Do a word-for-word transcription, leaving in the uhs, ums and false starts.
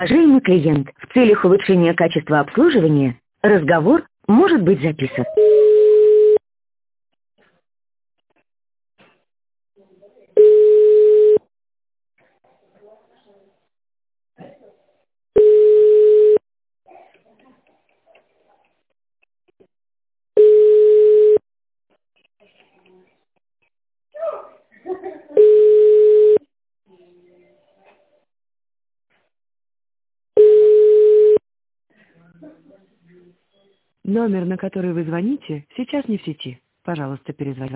Уважаемый клиент, в целях улучшения качества обслуживания разговор может быть записан. Номер, на который вы звоните, сейчас не в сети. Пожалуйста, перезвоните.